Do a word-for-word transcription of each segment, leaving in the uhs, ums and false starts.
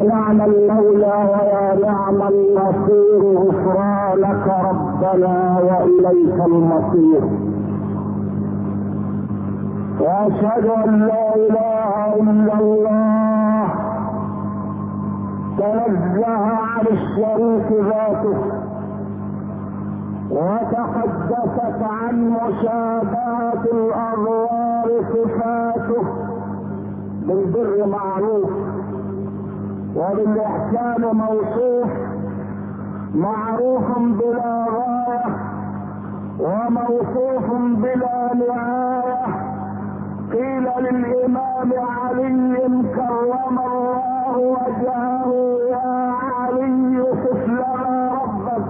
نعم المولى ويا نعم النصير، غفرانك ربنا وإليك المصير. وأشهد أن لا إله إلا الله تنزه عن الشريك ذاته وتقدست عن مشابهة الأضرار صفاته، بالبر معروف وبالإحسان موصوف، معروف بلا غاية وموصوف بلا نهاية. قيل للإمام علي كرم الله وجهه يا علي صف لنا ربك،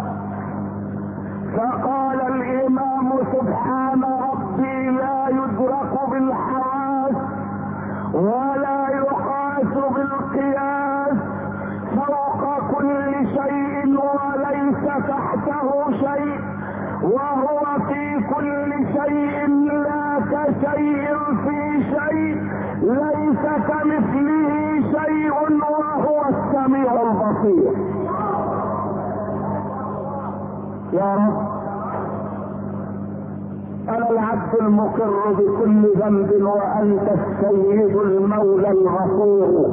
فقال الإمام سبحان ربي لا يدرك بالحواس ولا يقاس بالقياس، فوق كل شيء وليس تحته شيء، وهو في كل شيء لا كشيء في شيء، ليس كمثله شيء وهو السميع البصير. يا رب أنا العبد المقر بكل ذنب وأنت السيد المولى الغفور،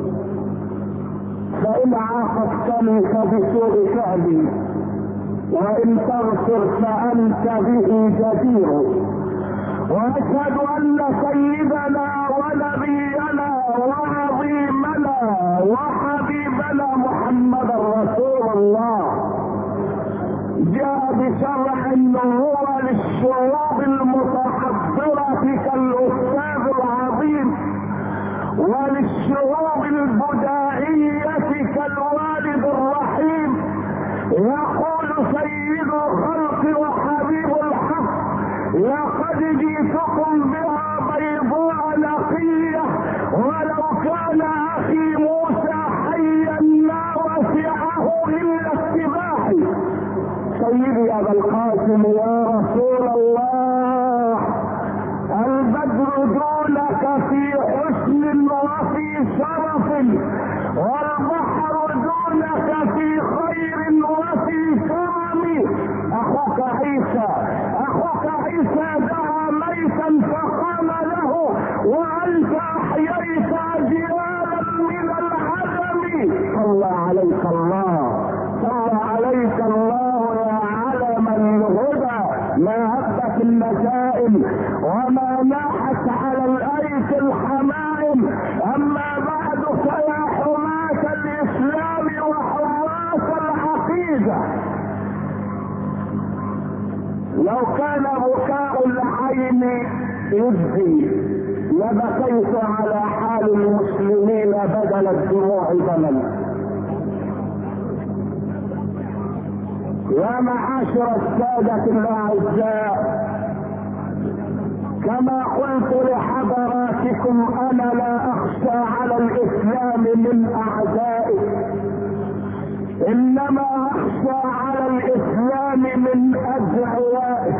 فإن عاقبتني فبسوء فعلي وإن تغفر فأنت به جدير. وأشهد أن سيدنا ونبينا وعظيمنا وحبيبنا محمد رسول الله جاء بشرع هو للشعوب المتحضرة كالأستاذ العظيم، وللشعوب البدائية كالوالد الرحيم. يقول سيد الخلق وحبيب الحق لقد جئتكم بها بيضاء نقية، ولو كان أخي موسى حيا ما وسعه إلا اتباعي. سيدي أبا القاسم يا رسول الله، البدر دونك في حسن وفي شرف، والبحر دونك في خير وفي كرم. أخوك عيسى أخوك عيسى دعا ميتا فقام له، وأنت أحييت أجيالا من العدم. صلى عليك الله صلى عليك الله يا علم الهدى، ما هبت النسائم وما ناحت على الأيس الحمائم. أما بعد فيا حماة الإسلام وحراس العقيدة، لو كان بكاء العين يجزي لبكيت على حال المسلمين بدل الدموع دما. يا معاشر السادة الأعزاء، كما قلت لحضراتكم أنا لا أخشى على الإسلام من أعدائه، إنما أخشى على الإسلام من أدعيائه.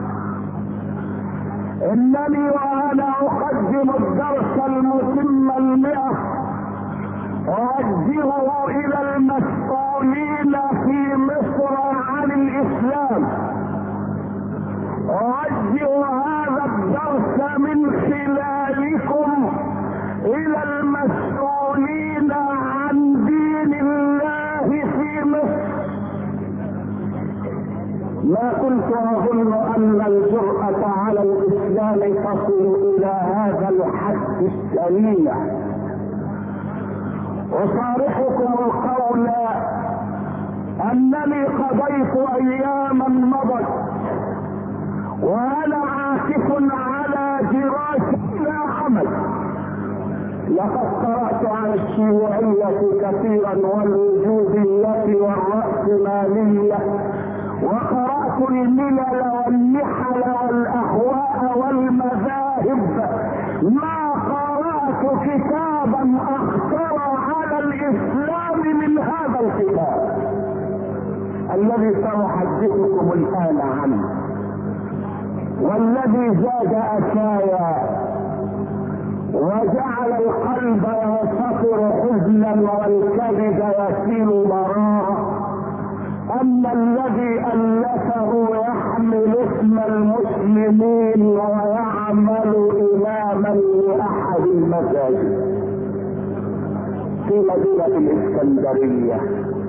إنني وأنا أقدم الدرس المتم المئة أوجهه إلى المسؤولين في مصر عن الإسلام، أوجه هذا الدرس من خلالكم إلى المسؤولين عن دين الله في مصر. ما كنت أظن أن الجرأة على الإسلام تصل إلى هذا الحد السريع. أصارحكم القول أنني قضيت أياما مضت وأنا عاكف على دراسة لا عمل. لقد قرأت عن الشيوعية كثيرا والوجودية والرأسمالية، وقرأت الملل والنحل والأهواء والمذاهب. ما قرأت كتابا أخطر على الإسلام من هذا الكتاب الذي سأحدثكم الآن عنه، والذي زاد أسايا وجعل القلب ينفطر حزنا والكبد يسيل مرارا. اما الذي الفه يحمل اسم المسلمين ويعمل اماما لاحد المساجد في مدينة الاسكندرية.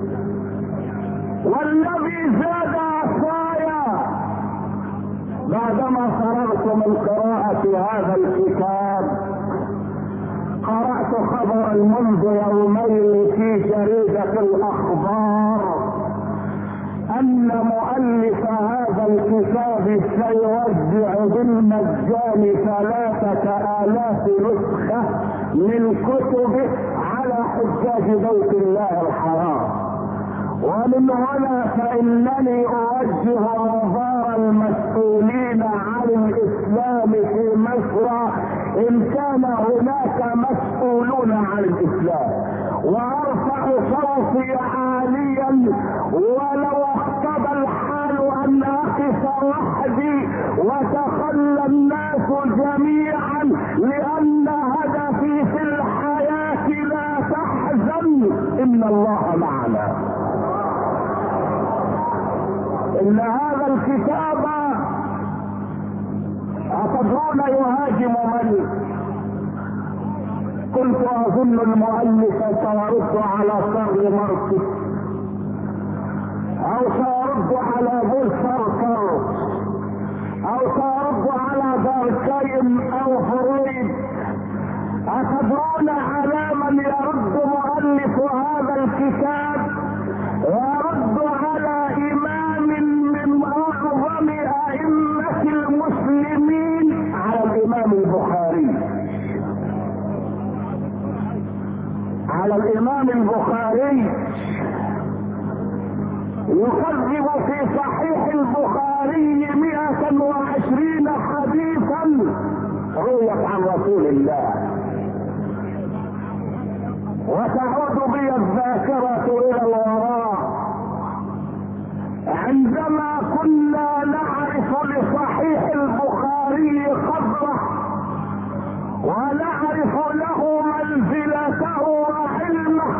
والذي زاد عصايا بعدما فرغت من قراءة هذا الكتاب قرأت خبرا منذ يومين في جريدة الاخبار ان مؤلف هذا الكتاب سيوزع بالمجان ثلاثة الاف نسخة من كتبه على حجاج بيت الله الحرام. ومن هنا فانني اوجه انظار المسؤولين عن الاسلام في مصر ان كان هناك مسؤولون عن الاسلام، وارفع صوتي عاليا ولو اقتضى الحال ان اقف وحدي وتخلى الناس جميعا، لان هدفي في الحياة لا تحزن ان الله معنا. ان هذا الكتاب أتدرون يهاجم من؟ كنت اظن المؤلف سيرد على كارل ماركس او سيرد على بولشارتر او سيرد على داركايم او فرويد. أتدرون على من يرد مؤلف هذا الكتاب؟ يرد على امام من اعظم ائمة المسلمين، على الامام البخاري. على الامام البخاري يكذب في صحيح البخاري مئة وعشرين حديثا رويت عن رسول الله. وتعود بي الذاكرة الى الوراء عندما كنا نعرف لصحيح البخاري قدره ونعرف له منزلته وعلمه.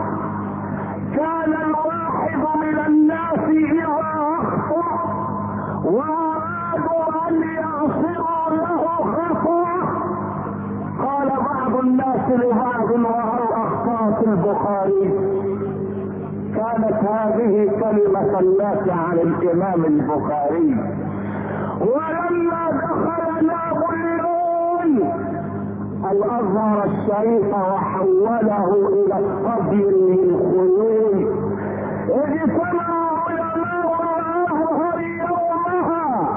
كان الواحد من الناس اذا اخطأ وارادوا ان يغفروا له خطأه قال بعض الناس لبعض وهل اخطأت البخاري؟ كانت هذه كلمة الناس عن الامام البخاري. ولما دخل نابليون الازهر الشريف وحوله الى الصبر للخيول، اجتمع علماء الازهر يومها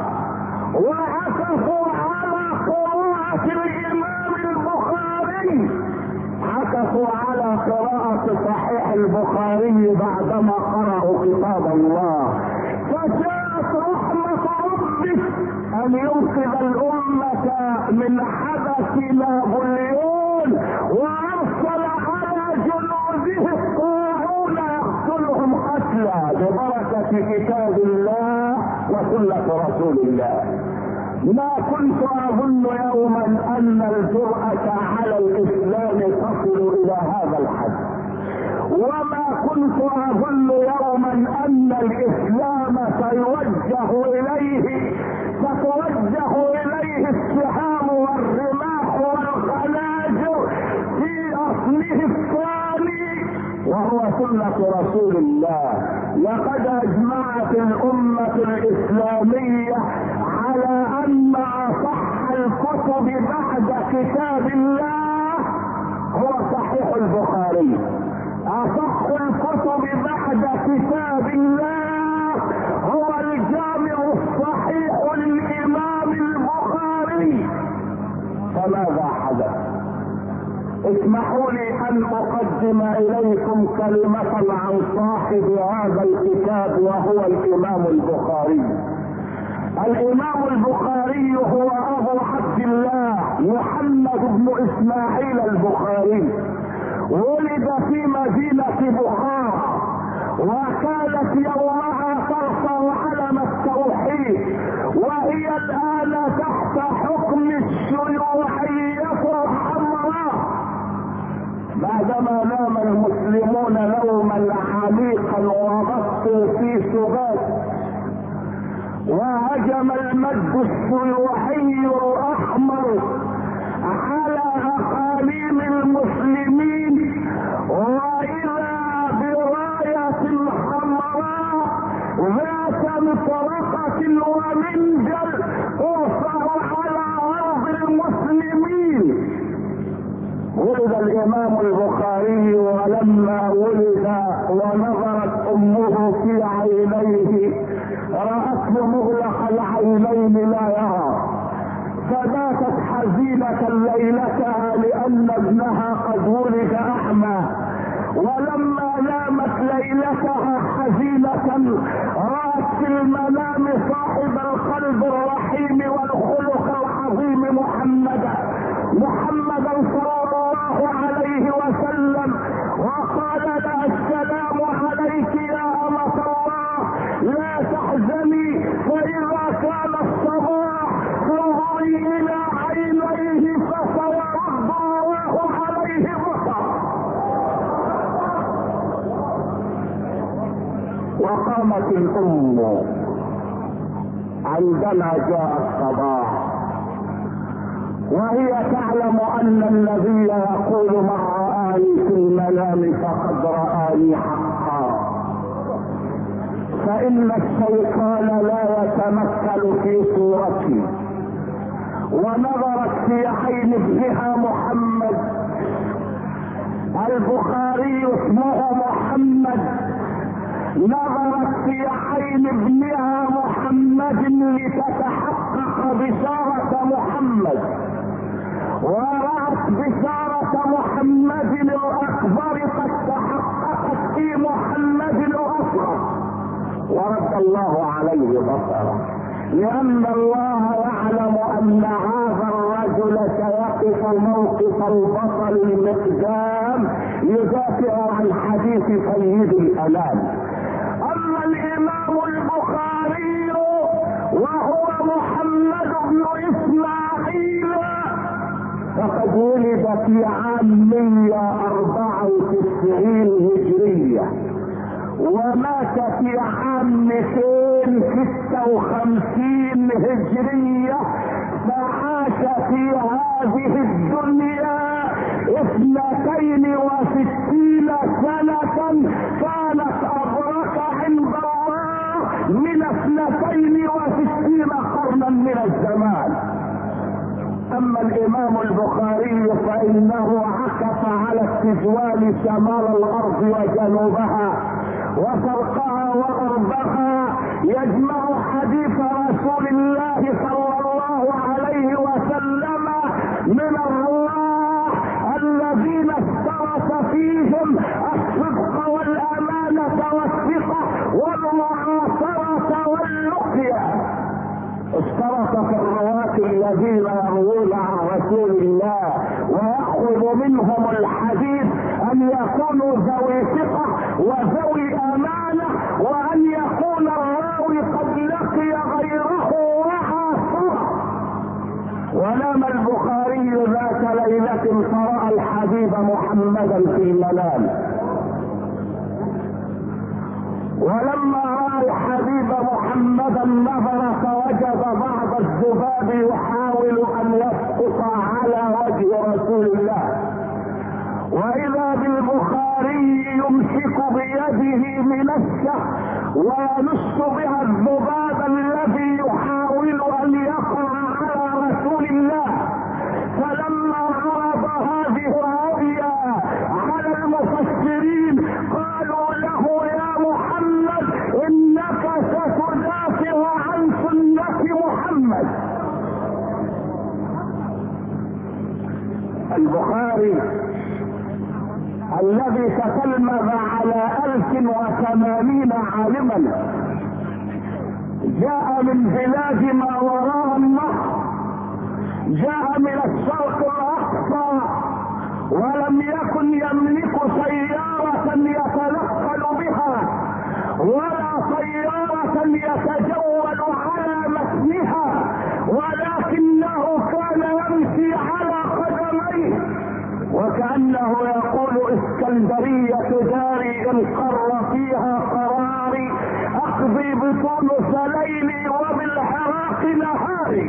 وعكفوا على قراءة الامام البخاري، عكفوا على قراءة صحيح البخاري بعدما قرأوا كتاب الله. فجاءت رحمة ربك ان ينقذ الامة من حدث نابليون وارسل على جنوده الطاعون يقتلهم قتلا ببركة كتاب الله وسنة رسول الله. ما كنت اظن يوما ان الجرأة على الاسلام تصل الى هذا الحد، وما كنت اظن يوما ان الاسلام سيوجه اليه تتوجه اليه السهام والرماح والخناجر في اصله الثاني وهو سنة رسول الله. لقد اجمعت الامة الاسلامية على ان اصح الكتب بعد كتاب الله هو صحيح البخاري. اصح الكتب بعد كتاب الله هو الجامع الصحيح للامام البخاري. فماذا حدث؟ اسمحوا لي ان اقدم اليكم كلمة عن صاحب هذا الكتاب وهو الامام البخاري. الامام البخاري هو ابو عبد الله محمد بن اسماعيل البخاري. ولد في مدينة بخارى وكانت يومها ترفع علم التوحيد، وهي الان تحت حكم الشيوعية الحمراء بعدما نام المسلمون نوما عميقا وبطوا في سبات، وهجم المد الصلوحي الاحمر على اقاليم المسلمين، واذا براية حمراء ذات مطرقة ومنجل ترفع على ارض المسلمين. ولد الامام البخاري، ولما ولد ونظرت امه في عينيه رأته مغلق العينين لا يرى، فباتت حزينة ليلتها لأن ابنها قد ولد أعمى. ولما نامت ليلتها حزينة رأت في المنام صاحب القلب الرحيم والخلق العظيم محمدا محمدا صلى الله عليه وسلم، وقال لها السلام عليك يا أمة الله، لا تحزني، فإذا كان الصباح فانظري إلى عينيه فسيرد الله عليه بصره. وقامت الأم عندما جاء الصباح وهي تعلم أن الذي يقول من رآني في المنام فقد رآني حقا، فإن الشيطان لا يتمثل في صورتي. ونظرت في عين ابنها محمد، البخاري اسمه محمد، نظرت في عين ابنها محمد لتتحقق بشارة محمد، ورأت بشارة محمد الأكبر قد تحققت في محمد الأصغر، ورد الله عليه بصره، لأن الله يعلم أن هذا الرجل سيقف موقف البطل المقدام يدافع عن حديث سيد الأنام. أما الإمام البخاري وهو محمد بن إسماعيل فقد ولد في عام مئة وأربعة وتسعين هجرية، ومات في عام مئتين وستة وخمسين هجرية، فعاش في هذه الدنيا اثنتين وستين سنة كانت أبرك عند الله من اثنتين وستين قرنا من الزمان. أما الإمام البخاري فإنه عكف على استجوال شمال الأرض وجنوبها وشرقها وغربها، يجمع حديث رسول الله صلى الله عليه وسلم من الرواه الذين اشترط فيهم الصدق والأمانة والثقة والمعاصرة واللقية. اشترط في الرواة الذين يروون عن رسول الله ويأخذ منهم الحديث أن يكونوا ذوي ثقة وذوي أمانة، وأن يكون الراوي قد لقي غيره وعاصره. ونام البخاري ذات ليلة فرأى الحبيب محمدا في المنام، ولما رأى الحبيب محمدا نظر فوجد بعض الذباب يحاول أن يسقط على وجه رسول الله، وإذا بالبخاري يمسك بيده منشة ويمس بها الذباب الذي يحاول أن يقع على رسول الله. فلما عرض هذه الرؤيا على المفسرين قالوا له يا محمد إنك ستدافع عن سنة محمد. البخاري الذي تتلمذ على ألف وثمانين عالما جاء من بلاد ما وراء النهر، جاء من الشرق الأقصى، ولم يكن يملك سيارة يتنقل بها ولا سيارة يتجول على متنها، ولكنه كان يمشي على قدميه وكأنه يقول قر فيها قراري، اقضي بطونس ليلي وبالعراق نهاري.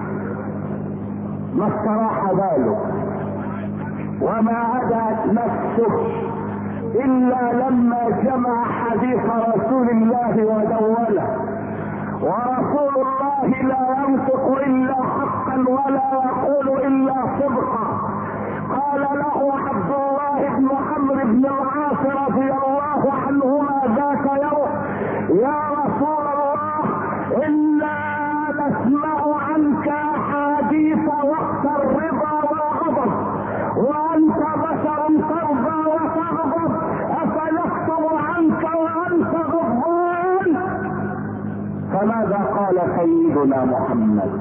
ما استراح باله وما هدأت نفسه الا لما جمع حديث رسول الله ودونه. ورسول الله لا ينطق الا حقا ولا يقول الا صدقا. قال له عبد الله بن عمرو بن العاص رضي الله عنهما ذاك يوم: يا رسول الله، انا نسمع عنك احاديث وقت الرضا والغضب، وانت بشر ترضى وتغضب، افنكتب عنك وانت غضبان؟ فماذا قال سيدنا محمد؟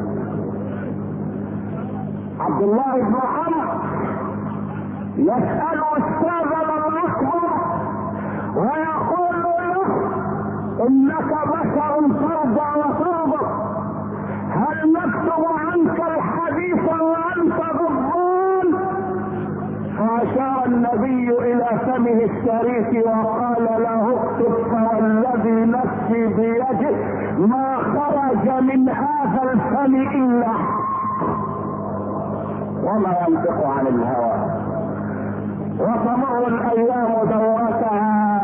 عبد الله بن عمرو يسأل استاذنا الاكبر ويقول له: انك بشر ترضى وتغضب، هل نكتب عنك الحديث وانت غضبان؟ فاشار النبي الى فمه الشريف وقال له: اكتب، فوالذي نفسي بيده ما خرج من هذا الفم الا حق، وما ينطق عن الهوى. وتمر الايام دورتها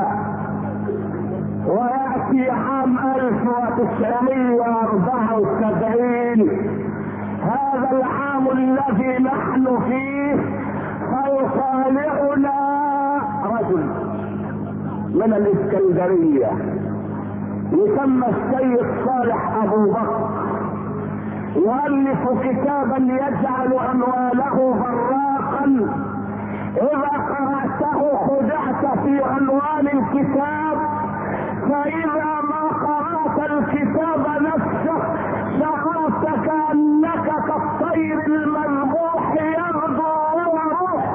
وياتي عام الف وتسعمائة واربعة وسبعين، هذا العام الذي نحن فيه، فيطالعنا رجل من الاسكندريه يسمى السيد صالح ابو بكر، يؤلف كتابا يجعل عنوانه براقا. اذا قرأته خدعت في عنوان الكتاب، فاذا ما قرأت الكتاب نفسه شعرت كأنك كالطير المذبوح يغدو ويروح.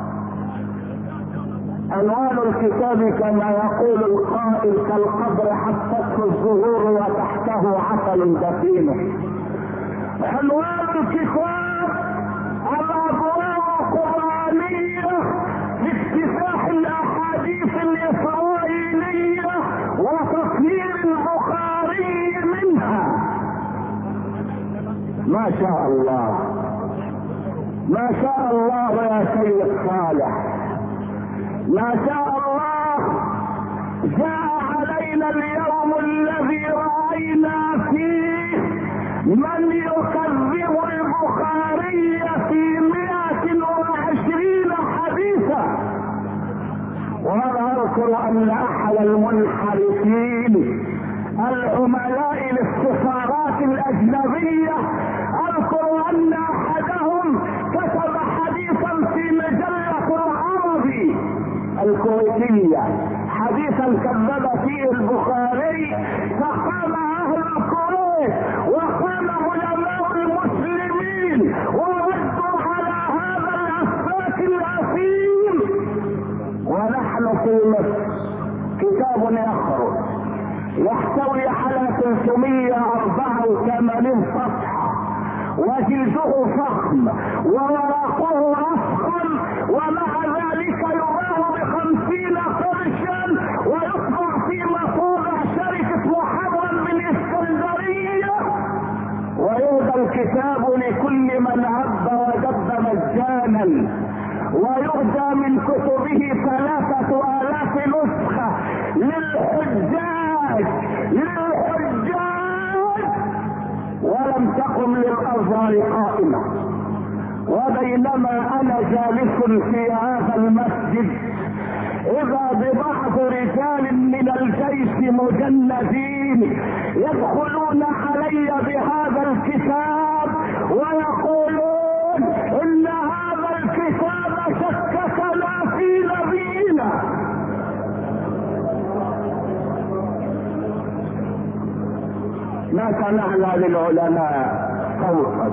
عنوان الكتاب كما يقول القائل: كالقبر حفته الزهور وتحته عسل دفينه. عنوان الكتاب: الابواب القرآنية في اكتساح الاحاديث الاسرائيلية وتصوير البخاري منها. ما شاء الله، ما شاء الله يا سيد صالح، ما شاء الله. جاء علينا اليوم الذي رأينا فيه من يكذب البخاري في مئة وعشرين حديثا. وانا اذكر ان احد المنحرفين العملاء للسفارات الاجنبية، اذكر ان احدهم كتب حديثا في مجلة العربي الكويتية، حديثا كذب فيه البخاري، فقام اهل الكويت وقام علماء المسلمين وردوا على هذا الافاك الاثيم. ونحن في مصر كتاب يخرج يحتوي على ثلاثمائة وأربعة وثمانين صفحة، وجلده فخم وورقه افخم، ومع ذلك يباع بخمسين قرشا ويطبع في مطابع شركة محرم من اسكندرية، ويهدى الكتاب لكل من هب ودب مجانا، ويهدى من كتبه ثلاثة آلاف نسخة للحجاج للحجاج ولم تقم للأزهر قائمة. وبينما أنا جالس في هذا المسجد إذا ببعض رجال من الجيش مجندين يدخلون علي بهذا الكتاب ويقولون إن هذا الكتاب شككنا في نبينا. ما سمعنا للعلماء صوتا،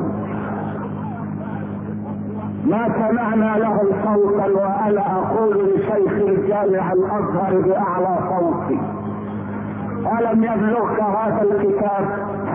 ما سمعنا لهم صوتا، وانا اقول لشيخ الجامع الازهر باعلى صوتي: الم يبلغك هذا الكتاب؟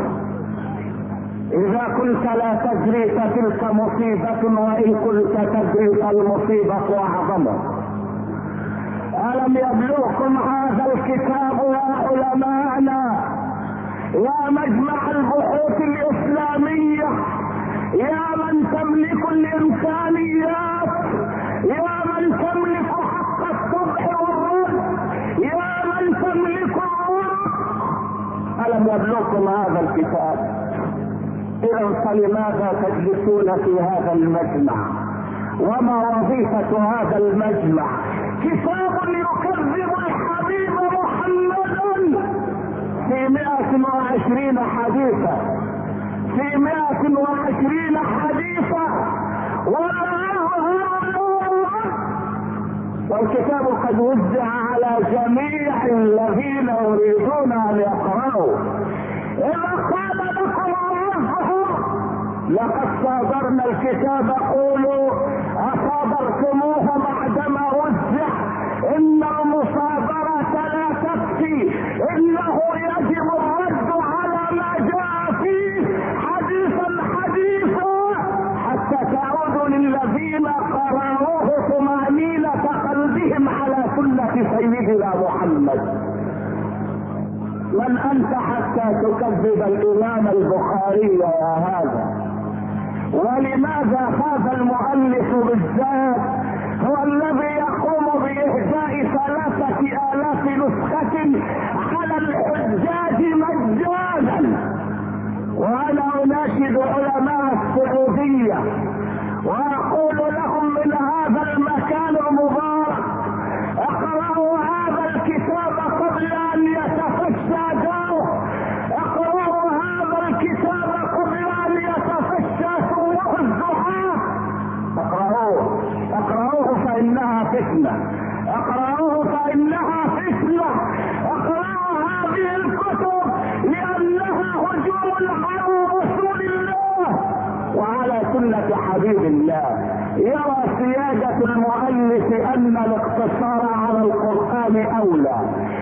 اذا كنت لا تدري فتلك مصيبة، وان كنت تدري فالمصيبة اعظم. ألم يبلغكم هذا الكتاب يا علماءنا، يا مجمع البحوث الإسلامية، يا من تملك الإمكانيات، يا من تملك حق الصبح والرد، يا من تملك الرد، ألم يبلغكم هذا الكتاب؟ إذا فلماذا تجلسون في هذا المجمع؟ وما وظيفة هذا المجمع؟ كتاب يكذب الحبيب محمدا في مئة وعشرين حديثا، في مئة وعشرين حديثا، ولا يظهر والكتاب قد وزع على جميع الذين يريدون ان يقرأوا. اذا قال لكم ربهم لقد صادرنا الكتاب قولوا اصادرتموه بعدما وزع، ان المصادرة لا تكفي، انه يجب الرد على ما جاء فيه حديثا حديثا حتى تعود للذين قرأوه طمأنينة قلبهم على سنة سيدنا محمد. من انت حتى تكذب الامام البخاري يا هذا؟ ولماذا هذا المؤلف بالذات هو الذي يقوم باهداء ثلاثة الاف نسخة على الحجاج مجانا؟ وانا اناشد علماء السعودية واقول لهم من هذا المكان المبارك اقرأوا هذا الكتاب قبل ان يتفشى داؤه، اقرأوا هذا الكتاب قبل ان يتفشى سوء الزحاف، اقرأوه اقرأوه فانها فتنة، اقرأوه فانها فتنة، اقرأوا هذه الكتب لانها هجوم على رسول الله وعلى سنة حبيب الله. يرى سيادة المؤلف ان الاقتصار على القرآن اولى،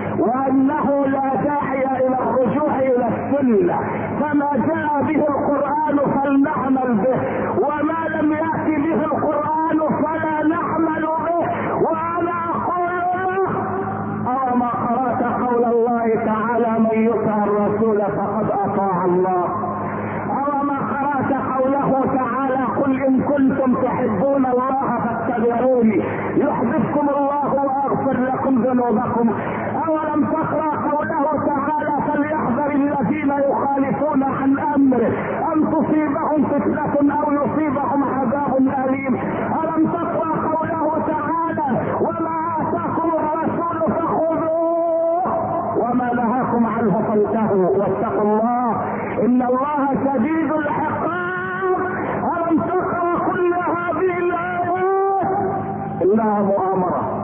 وانه لا داعي الى الرجوع الى السنة، فما جاء به القرآن فلنعمل به، وما لم يأتي به القرآن فلا نعمل به. وانا اقول او ما قرأت قول الله تعالى من يطع الرسول فقد اطاع الله، او ما قرأت قوله تعالى قل ان كنتم تحبون الله فاتبعوني يحببكم الله ويغفر لكم ذنوبكم، اولم تقرأ قوله تعالى فليحذر الذين يخالفون عن امره ان تصيبهم فتنة او يصيبهم عذاب اليم، الم تقرأ قوله تعالى وما اتاكم الرسول فخذوه وما نهاكم عنه فانتهوا واتقوا الله ان الله شديد العقاب. الم تقرأ كل هذه الايات؟ انها مؤامرة،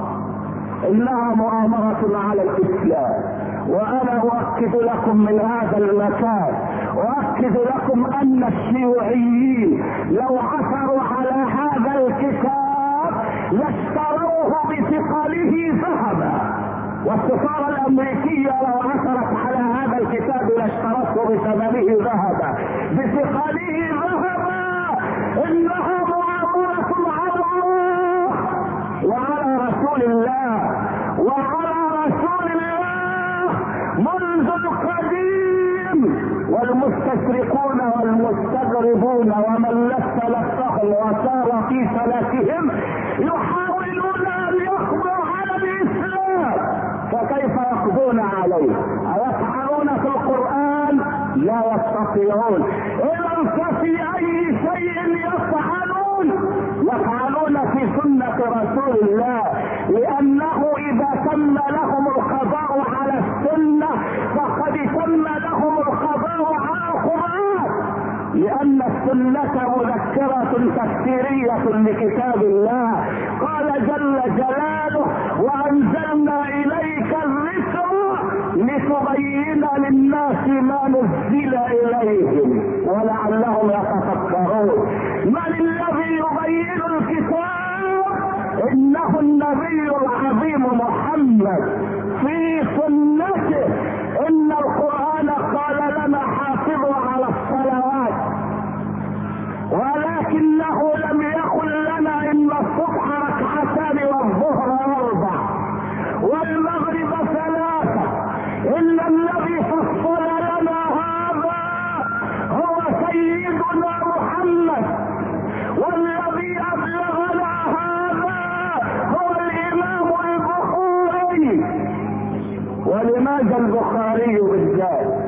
انها مؤامرة على الاسلام. وانا اؤكد لكم من هذا المكان، اؤكد لكم ان الشيوعيين لو عثروا على هذا الكتاب لاشتروه بثقله ذهبا، والسفارة الامريكية لو عثرت على هذا الكتاب لاشترته بثمنه ذهبا بثقله ذهبا. انها مؤامرة على الله وعلى رسول الله وعلى رسول الله منذ القديم، والمستشرقون والمستغربون ومن لف لفهم وسار في فلكهم يحاولون ان يقضوا على الاسلام، فكيف يقضون عليه؟ أيفعلون في القرآن؟ لا يستطيعون. إذا ففي أي شيء يفعلون؟ يفعلون في سنة رسول الله، لأنه إذا تم لهم القضاء على السنة فقد تم لهم القضاء على القرآن، لأن السنة مذكرة تفسيرية لكتاب الله. قال جل جلاله وأنزلنا إليك الذكر لتبين للناس ما نزل إليهم ولعلهم يتفكرون. من الذي يبين الكتاب؟ إنه النبي العظيم محمد في سنته. إن القرآن قال لنا حافظوا على الصلوات، ولكنه لم يقل لنا إن الصبح ركعتان والظهر أربع، الارض ثلاثة، ان الذي فصل لنا هذا هو سيدنا محمد، والذي ابلغنا هذا هو الامام البخاري. ولماذا البخاري بالذات؟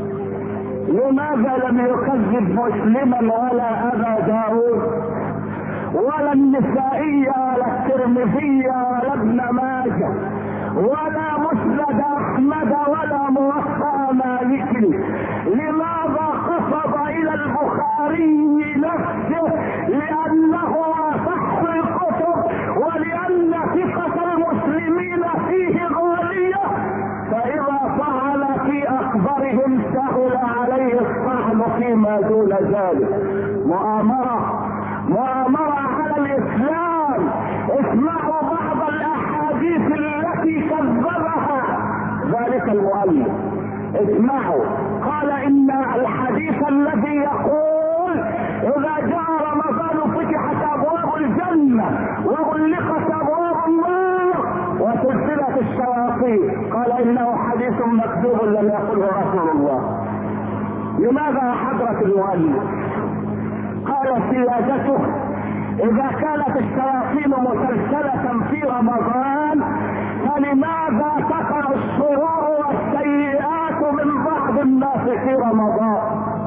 لماذا لم يكذب مسلما ولا ابا داود ولا النسائي ولا الترمذي ولا ابن ماجه ولا مسند احمد ولا موطأ مالك؟ لماذا قصد الى البخاري نفسه؟ لانه اصح الكتب، ولان ثقة المسلمين فيه غالية، فاذا طعن في اخبارهم سهل عليه الطعن فيما دون ذلك. مؤامرة مؤامرة على الاسلام. اسمعوا بعض الاحاديث التي كذبها ذلك المؤلف. اسمعوا، قال ان الحديث الذي يقول اذا جاء رمضان فتحت ابواب الجنة وغلقت ابواب النار وسلسلة الشياطين، قال انه حديث مكذوب لم يقله رسول الله. لماذا حضرة المؤلف؟ قال سيادته اذا كانت الشياطين مسلسلة في رمضان فلماذا تقع الشرور والسيئات من بعض الناس في رمضان؟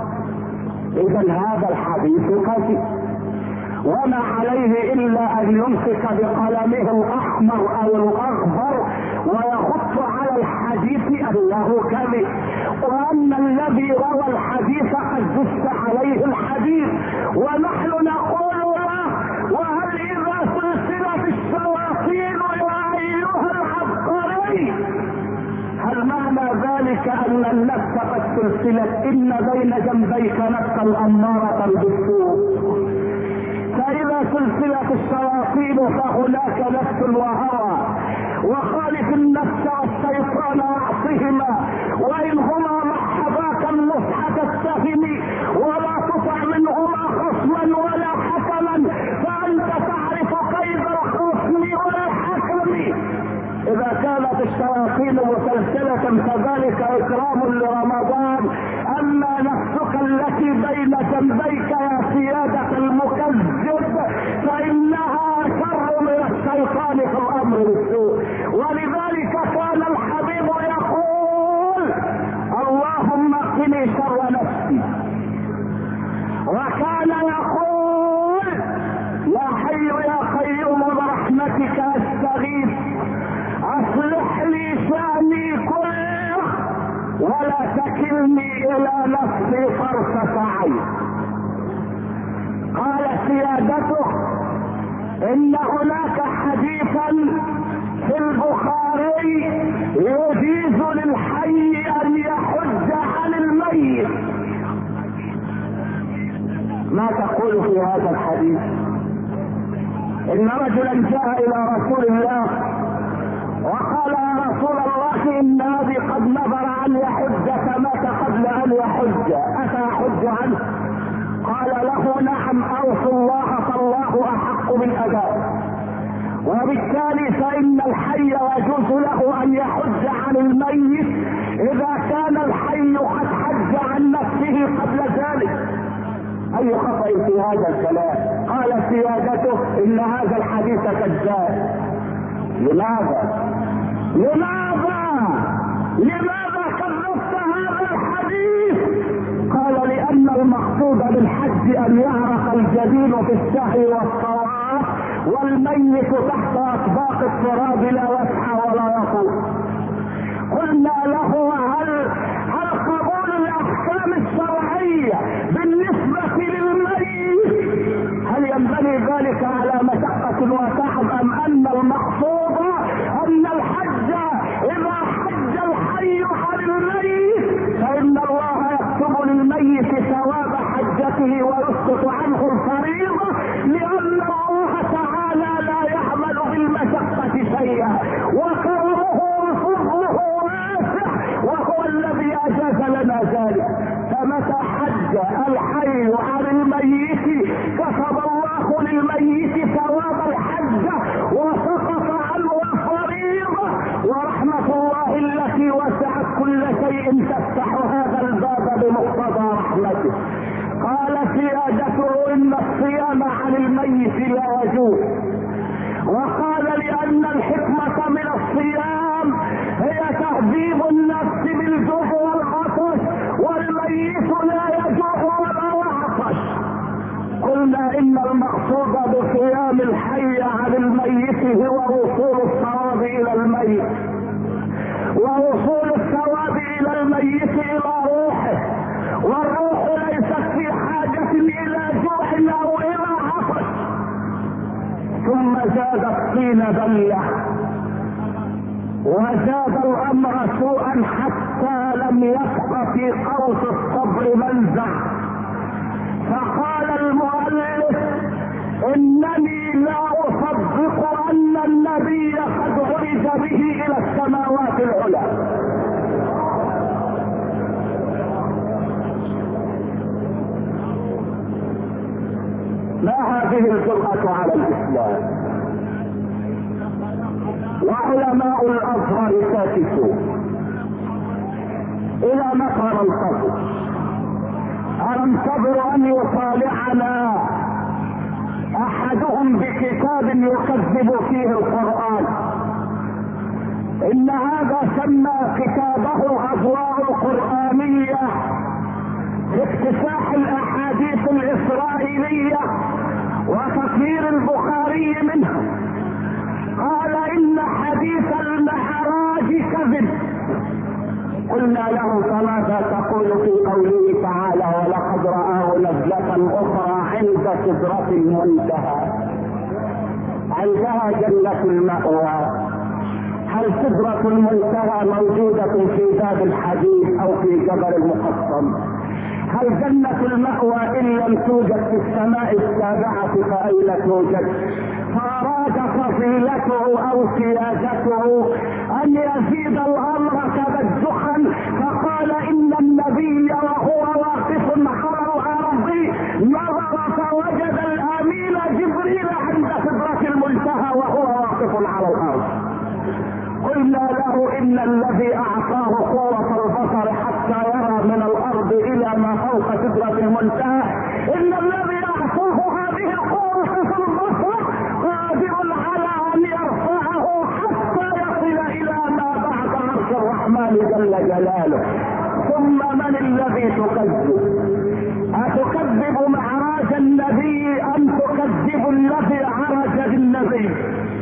اذا هذا الحديث كذب، وما عليه الا ان يمسك بقلمه الاحمر او الاخضر ويخط على الحديث انه كذب، وان الذي روى الحديث قد دس عليه الحديث. ونحن نقول له وهل اذا سلسلة الشياطين يا ايها العبقري، هل معنى ذلك ان النفس قد سلسلت؟ ان بين جنبيك نفسا امارة بالسوء، فاذا سلسلة الشياطين فهناك نفس وهوى، وخالف النفس والشيطان واعصهما، وان هما محباك النصح تتهم ولا تطع منهما خصما ولا حكما، فانت تعرف كيد الخصم والحكم. اذا كانت الشياطين مسلسلة فذلك اكرام لرمضان. اما نفسك التي بين جنبيك يا سيادة المكذب فانها شر من الشيطان في الامر بالسوء. ولذلك كان الحبيب يقول اللهم قني شر نفسي، وكان يقول يا حي يا قيوم برحمتك استغيث اصلح لي شأني كله ولا تكلني الى نفسي طرفة عين. قال سيادته ان هناك حديثا في البخاري يجيز للحي ان يحج عن الميت. ما تقول في هذا الحديث؟ ان رجلا جاء الى رسول الله وقال يا رسول الله ان ابي قد نذر ان يحج فمات قبل ان يحج، افاحج عنه؟ قال له نعم، اوصوا الله فالله احق بالاداء. وبالتالي فان الحي يجوز له ان يحج عن الميت اذا كان الحي قد حج عن نفسه قبل ذلك. اي خطأ في هذا الكلام؟ قال سيادته ان هذا الحديث كذاب. لماذا؟ لماذا؟ لماذا كذبت هذا الحديث؟ قال لان المقصود بالحج ان يعرق الجبين في السعي والطواف والميت تحت اطباق التراب لا يسعى ولا يطوف. قلنا له هل هل قبول الاحكام الشرعيه بالنسبه للميت هل ينبني ذلك على مشقه وتعب، ام ان المقصود ان الحج اذا حج الحي عن الميت فان الله يكتب للميت ثواب حجته ويسقط عنه الفريضه، لان الله تعالى لا يعمل بالمشقه شيئا وكرمه وفضله واسع وهو الذي اجاز لنا ذلك. فمتى حج الحي عن الميت كتب الله للميت ثواب الحج وسقط عنه الفريضه، ورحمه الله التي وسعت كل شيء تفتح هذا الباب بمقتضى رحمته. قال سيادته ان الصيام عن الميت لا يجوز، وقال لان الحكمة من الصيام هي تهذيب النفس بالجوع والعطش، والميت لا يجوع ولا يعطش. قلنا ان المقصود بصيام الحي عن الميت هو وصول الثواب الى الميت، ووصول الثواب الى الميت الى روحه، والروح ليست في حاجة الى جوع او الى عطش. ثم زاد الطين بلة وزاد الامر سوءا حتى لم يبق في قوس الصبر منزع. فقال المؤلف انني لا اصدق ان النبي قد عرج به الى السماوات العلى. ما هذه الجرأة على الاسلام؟ وعلماء الازهر ساكتون. الى متى ننتظر؟ أننتظر أن يطالعنا أحدهم بكتاب يكذب فيه القرآن؟ إن هذا سمى كتابه أضواء القرآنية باكتساح الأحاديث الإسرائيلية وتطهير البخاري منها. قال إن حديث المعراج كذب. قلنا له فماذا تقول في قوله تعالى ولقد رآه نزلة أخرى عند سدرة المنتهى؟ عندها جنة المأوى. هل سدرة المنتهى موجودة في باب الحديث أو في جبل المقسم؟ هل جنة المأوى إن لم توجد في السماء السابعة فأين توجد؟ فأراد فضيلته أو سيادته أن يزيد الأمر تبجحا، فقال إن النبي وهو واقف على الأرض نظر فوجد الأمين جبريل عند سدرة المنتهى وهو واقف على الأرض. قلنا له إن الذي أعطاه قوة البصر حتى يرى من الأرض إلى ما فوق سدرة المنتهى، إن الذي أعطاه هذه القوة في البصر قادر على أن يرفعه حتى يصل إلى ما بعد عرش الرحمن جل جلاله. ثم من الذي تكذب؟ أتكذب معراج النبي أم تكذب الذي عرج بالنبي؟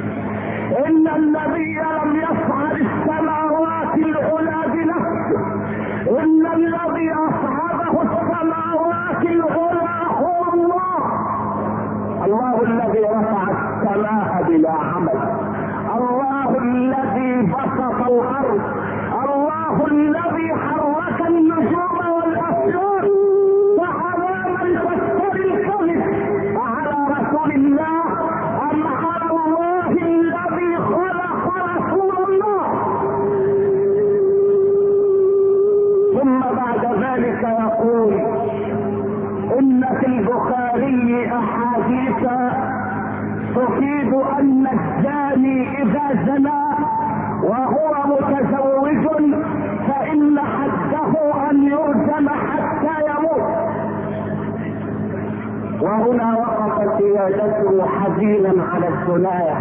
إن النبي لم يصعد السماوات العلى بنفسه، إن الذي أصعده السماوات العلى هو الله. الله الذي رفع السماء بلا عمل، الله الذي بسط الأرض، الله الذي حرك النجوم والأفلاك. فعلى من تشتري الكذب؟ على رسول الله أم على الله الذي خلق رسول الله؟ ثم بعد ذلك يقول إن في البخاري أحاديث تفيد أن الزاني إذا زنى وهو متزوج فإن حده أن يرجم حتى يموت. وهنا وقف سيادته حزينا على الزنا،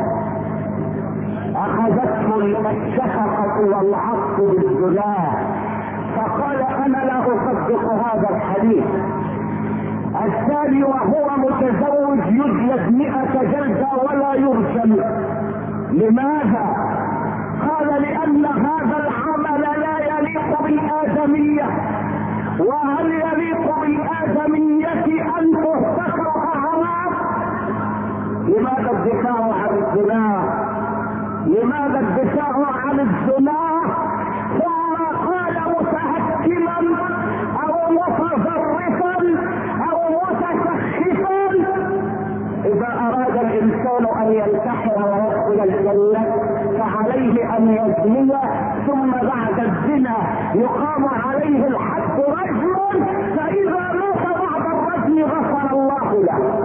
أخذته الشفقة والعطف بالزنا، فقال أنا لا أصدق هذا الحديث. الثاني وهو متزوج يجلد مئة جلدة ولا يرجم. لماذا؟ قال لأن هذا العمل لا يليق بالآدمية، وهل يليق بالآدمية أن تهتك الأعراض؟ لماذا الدفاع عن الزنا؟ لماذا الدفاع عن الزنا؟ ثم قال متهكما أو متظرفا أو متسخفا. إذا أراد الإنسان أن ينتحر ويدخل الجنة فعليه أن يزني، ثم بعد الزنا يقام عليه الحد رجما، فإذا مات بعد الرجم غفر الله له.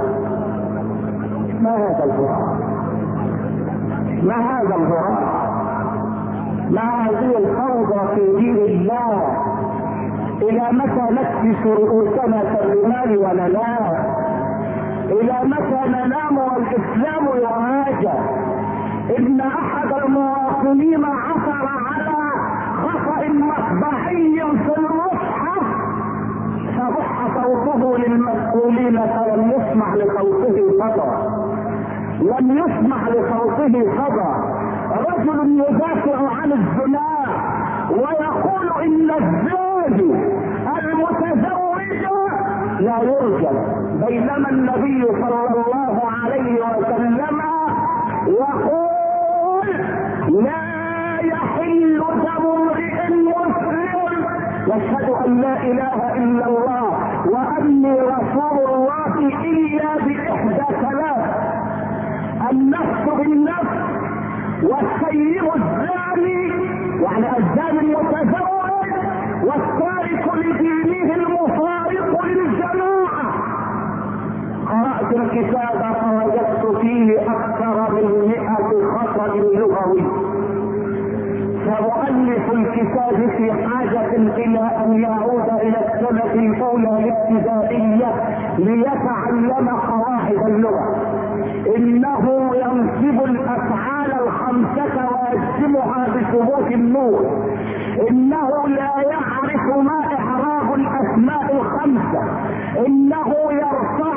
ما هذا الغراب؟ ما هذا الغراب؟ مع هذه الفوضى في دين الله؟ الى متى نكبس رؤوسنا كالرمال وننام؟ الى متى ننام والاسلام يهاجر؟ ان احد المواطنين عثر على خطأ مطبعي في المصحف فبح صوته للمسؤولين فلم يسمع لصوته صدى، لم يسمع لصوته صدى. رجل يدافع عن الزنا ويقول ان الزاني المتزوج لا يرجم، بينما النبي صلى الله عليه وسلم يقول لا يحل دم امرئ مسلم يشهد ان لا اله الا الله واني رسول الله الا باحدى ثلاث: النفس بالنفس، والسيب الزاني يعني الزاني المتزوج، والتارك لدينه المفارق للجماعه. قرأت الكتاب فوجدت فيه اكثر من مئة خطأ لغوي، فمؤلف الكتاب في حاجة الى ان يعود الى السنة الاولى الابتدائية ليتعلم قواعد اللغة. انه ينصب الافعال الخمسة ويجزمها بثبوت النور، انه لا يعرف ما اعراب الاسماء الخمسة، انه يرفع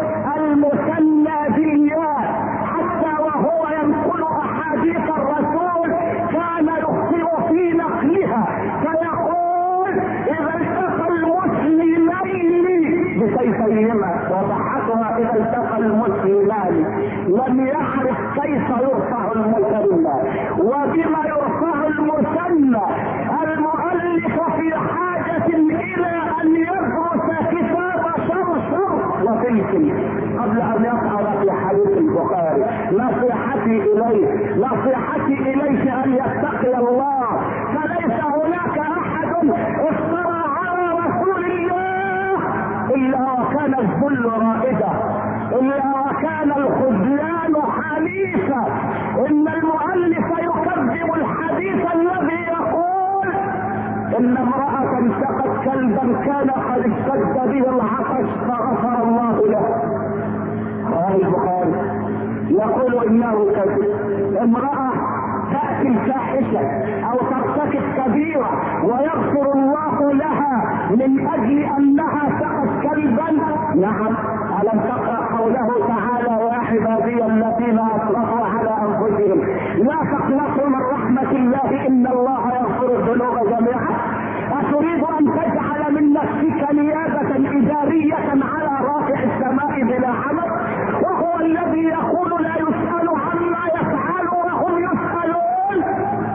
المثنى بالياء، حتى وهو ينقل احاديث الرسول كان يخطئ في نقلها فيقول اذا التقى المسلمين بسيفيهما، وضحكها اذا التقى المسلمان. لم يعرف كيف يرفع المثنى وبما يرفع المثنى. المؤلف في حاجة الى ان يدرس كتاب شرشر وفلفل قبل ان يصعد في حديث البخاري. نصيحتي اليه نصيحتي اليك ان يتقي الله، فليس هناك احد افترى على رسول الله الا وكان الذل رائده، الا وكان الخذلان حليفا. ان المؤلف يكذب الحديث الذي يقول ان امرأة سقت كلبا كان قد اشتد به العطش فغفر الله له. رواه البخاري. يقول انه كذب. امرأة تأتي الفاحشة او ترتكب كبيرة ويغفر الله لها من اجل انها سقت كلبا. نعم، الم تقرأ قوله تعالى يا عبادي الذين اسرفوا على انفسهم لا تقنطوا من رحمة الله ان الله يغفر الذنوب جميعا. اتريد ان تجعل من نفسك نيابة ادارية على رافع السماء بلا عمل، وهو الذي يقول لا يسأل عما يفعل وهم يسألون.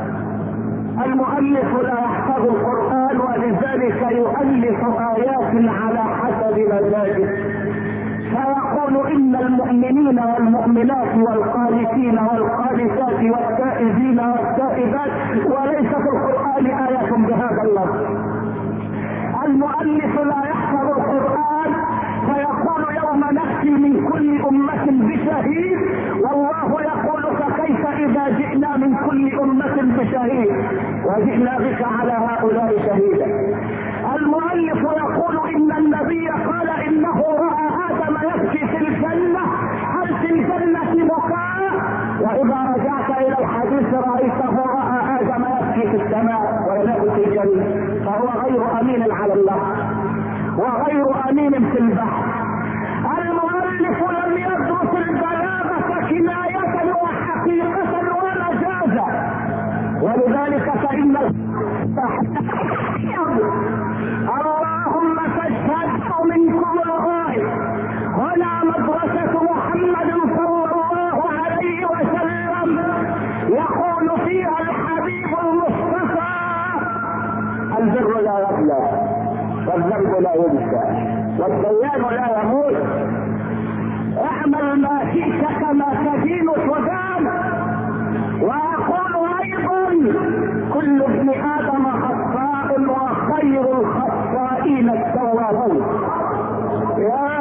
المؤلف لا يحفظ القرآن ولذلك يؤلف آيات على حسب مزاجه، فيقول ان المؤمنين والمؤمنات والقانتين والقانتات والتائبين والتائبات، وليس في القرآن آية بهذا اللفظ. المؤلف لا يحفظ القرآن فيقول يوم نأتي من كل أمة بشهيد، والله يقول فكيف إذا جئنا من كل أمة بشهيد وجئنا بك على هؤلاء شهيدا. المؤلف يقول إن النبي قال إنه رأى آدم يبكي في الجنة، هل في الجنة بكاء؟ وإذا رجعت إلى الحديث رأيته رأى آدم يبكي في السماء وينام في الجنة، فهو غير أمين على الله وغير أمين في البحر. المؤلف لم يدرس البلاغة كناية وحقيقة ومجازا، ولذلك فإن اللهم فاشهد منكم الغائب. هنا مدرسة محمد صلى الله عليه وسلم يقول فيها الحبيب المصطفى البر لا يبلى والذنب لا ينسى والديان لا يموت. اعمل ما شئت كما تدين تدان. واقول ايضا كل ابن ادم خطاء وخير الخطائين التوابون. يا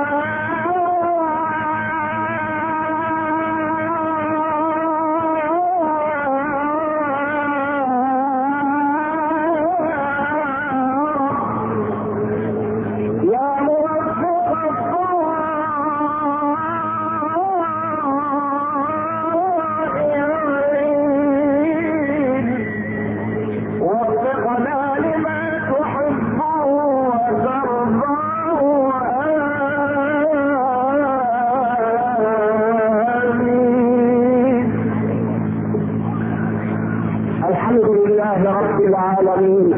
رب العالمين،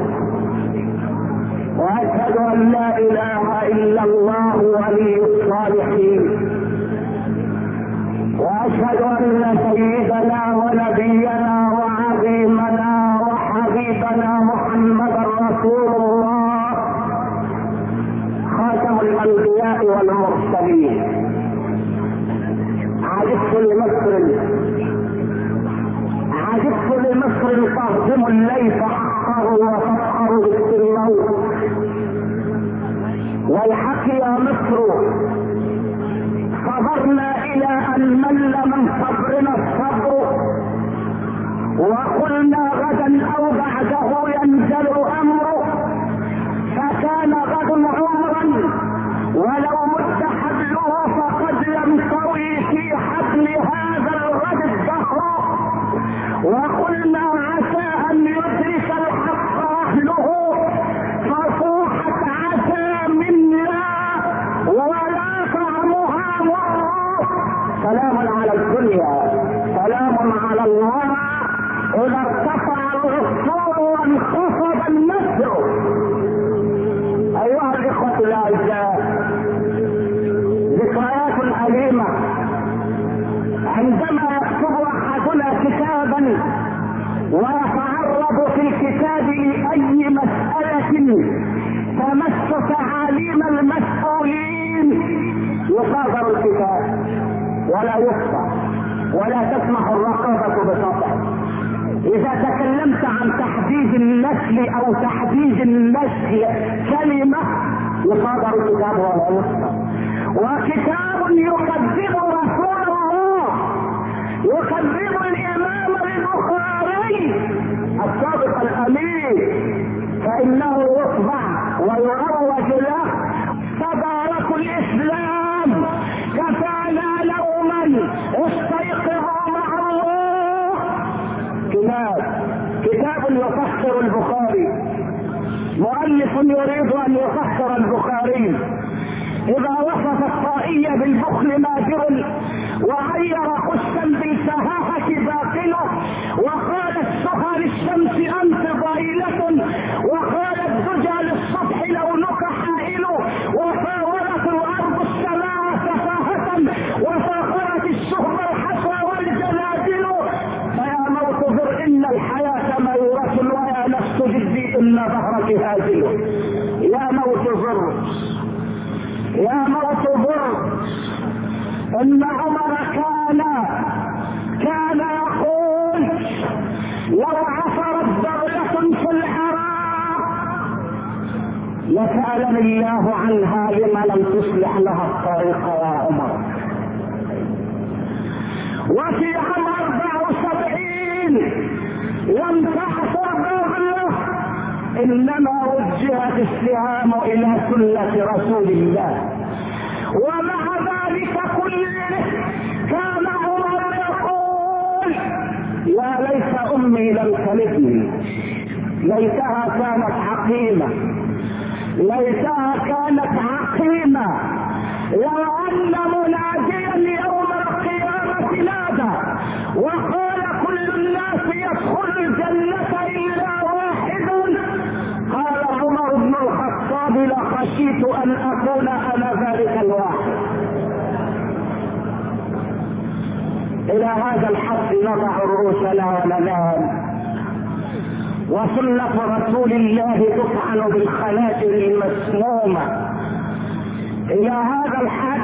واشهد ان لا اله الا الله ولي الصالحين، واشهد ان سيدنا ونبينا وعظيمنا وحبيبنا محمدا رسول الله خاتم الانبياء والمرسلين. عجبت لمصر عجبت لمصر تهزم الليث حقه وتفخر بالسلوى. والحق يا مصر صبرنا الى ان مل من صبرنا الصبر، وقلنا غدا او بعده ينزل امره، فكان غد عمرا ولو مد حبله فقد ينطوي في حبل هذا الغد الدهر. وقلنا عسى ان يدرك الحق اهله، فصوحت عسى منا ولا طعمها مر. سلام على الدنيا، سلام على الله اذا ارتفع الغصون وانخفض النسر. ايها الاخوه الاعزاء، ذكريات اليمه عندما يكتب احدنا كتابا ويتعرض في الكتاب لاي مساله تمس تعاليم المسؤولين، يصادر الكتاب ولا يخفى ولا تسمح الرقابه بسطح. اذا تكلمت عن تحديد النسل او تحديد النسل كلمه يصادر الكتاب ولا يخفى. وكتاب يكذب رسول الله، يكذب الامام البخاري الصادق الامين، فانه يطبع ويروج له تبارك الاسلام كفانا لوما استيقظوا مع الله. كتاب كتاب يفسر البخاري، مؤلف يريد ان يفسر البخاري. اذا وصف الطائي بالبخل ماجر، وعير خشا بالسهاهة باطله، وقال السهى للشمس انت ضئيلة، وقال الدجى للصبح لونك حائل، وفاولت الارض السماء سفاهة، وفاخرت الشهب الحصى والجنادل. فيا موت ذر ان الحياة ميرة، ويا نفس جدي ان ظهرك هازل. يا موت ذر يا موت ذر ان عمر كان كان يقول لو عثرت دولة في العراق لسألني الله عنها لما لم تصلح لها الطريق يا عمر. وفي عام اربع وسبعين لم تعثر دولة، انما وجهت السهام الى سنة رسول الله. ومع ذلك كله كان عمر يقول يا ليت امي لم تلدني، ليتها كانت عقيمة، ليتها كانت عقيمة، لو ان مناديا يوم القيامة نادى وقال كل الناس يدخل الجنة الا واحد، قال عمر بن الخطاب لخشيت ان اكون انا ذلك الواحد. الى هذا الحد نضع رؤوسنا وننام، وسنة رسول الله تطعن بالخناجر المسمومة. الى هذا الحد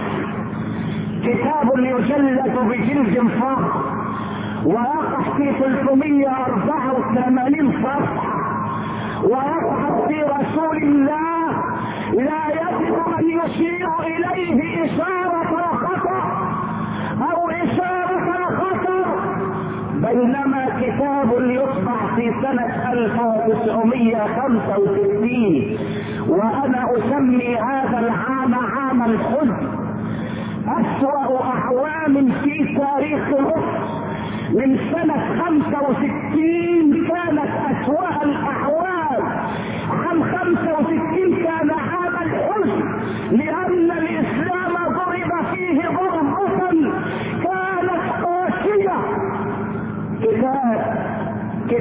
كتاب يجلد بجلد فخر ويقع في ثلاثمائة واربعة وثمانين صفحة، ويبحث في رسول الله لا يجب ان يشير اليه اشارة الخطأ او اشارة الخطر، بينما كتاب يطبع في سنة الف وتسعمائة وخمسة وستين، وانا اسمي هذا العام عام الحزن، اسوأ اعوام في تاريخ مصر. من سنة خمسة وستين كانت اسوأ الاعوام، عام خمسة وستين كان عام الحزن، لان الاسلام ضرب فيه ضربة كانت قاسية. كتاب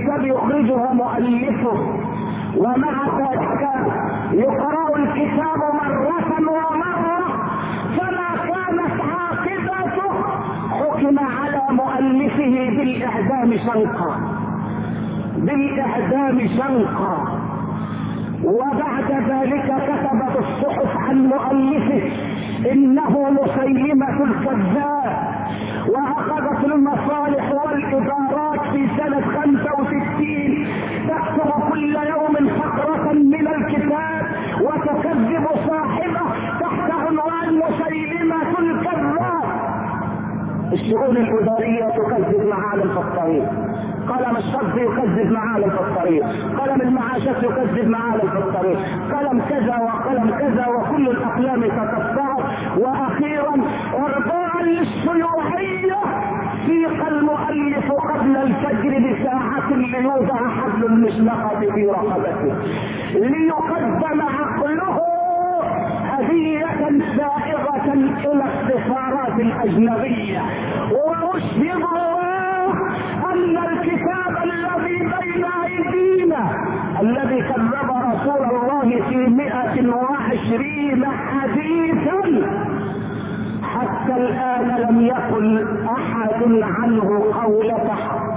الكتاب يخرجه مؤلفه، ومع ذلك يقرأ الكتاب مرة ومرة، فما كانت عاقبته حكم على مؤلفه بالإعدام شنقا بالإعدام شنقا. وبعد ذلك كتبت الصحف عن مؤلفه انه مسيلمة الكذاب، واخذت المصالح والادارات في سنة خمسة وستين تكتب كل يوم فقرة من الكتاب وتكذب صاحبه تحت عنوان مسيلمة الكذاب. الشؤون الادارية تكذب معالم في الطريق، قلم الشرط يكذب معالم في الطريق، قلم المعاشات يكذب معالم في الطريق، قلم كذا وقلم كذا، وكل الاقلام تكسرت. واخيرا ارضاء للشيوعية سيق المؤلف قبل الفجر بساعة ليوضع حبل المشنقة في رقبته ليقدم عقله هدية سائغة الى السفارات الاجنبية. واشهد الله ان الكتاب الذي بين ايدينا الذي كذب رسول الله في مئة وعشرين حديثا حتى الان لم يقل احد عنه قولة حق،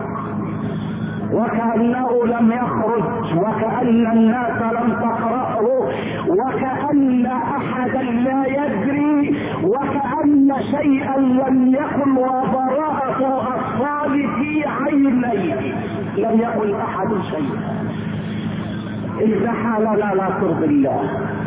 وكأنه لم يخرج، وكأن الناس لم تقرأه، وكأن احدا لا يدري، وكأن شيئا لم يكن وبراءة اطفال في عينيه، لم يقل احد شيئا. إذا حالنا لا ترضي الله.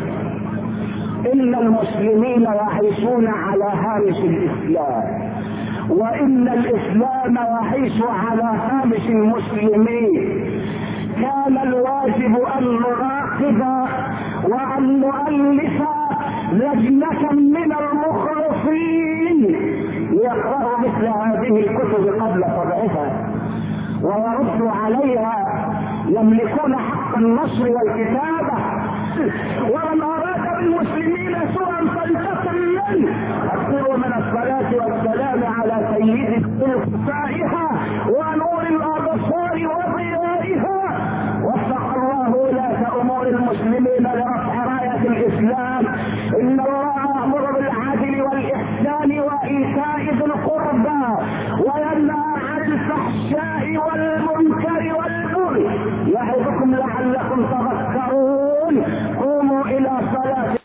ان المسلمين يعيشون على هامش الاسلام، وان الاسلام يعيش على هامش المسلمين. كان الواجب ان نراقب وان نؤلف لجنة من المخلصين يقرأوا مثل هذه الكتب قبل طبعها ويردوا عليها، يملكون حق النشر والكتابة. ومن اراد بالمسلمين سوءا فلتكن منه. اكثروا من الصلاة والسلام على سيد خلفائها ونور الابصار وضيائها. وفق الله ولاة امور المسلمين لرفع راية الاسلام. ان الله يأمر بالعدل والاحسان وايتاء ذي القربى وينهى عن الفحشاء والمنكر والبغي يعظكم لعلكم تذكرون. قوموا الى صلاة